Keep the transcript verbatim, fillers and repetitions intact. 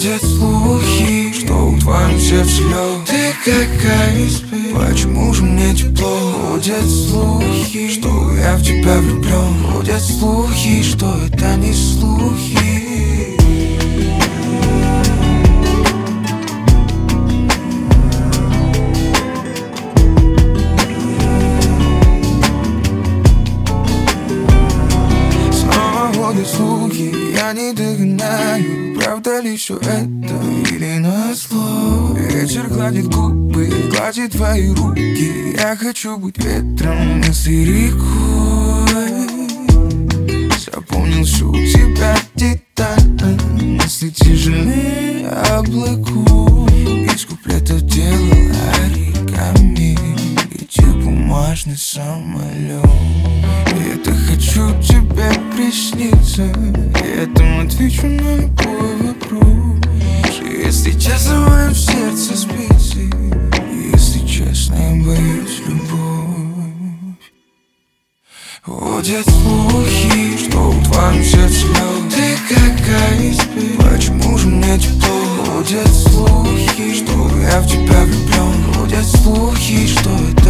Ходят слухи, что в твоем сердце лед. Ты какая спит, почему же мне тепло? Ходят слухи, что я в тебя влюблен. Ходят слухи, что это не слухи. Ходят слухи, я не догоняю. Правда ли все это или назло? Ветер гладит губы, гладит твои руки. Я хочу быть ветром, а ты рекой. Запомнил всю тебя деталь. Мысли тяжелее облаков. Из куплетов делал оригами. Летел бумажный самолет. Я-то хочу тебе присниться, я этому отвечу на любой вопрос. Если честно, в моем сердце спится, если честно, я боюсь любовь. Ходят слухи, что в твоем сердце лед. Ты какая спит, почему же мне тепло? Ходят слухи, что я в тебя влюблен. Ходят слухи, что это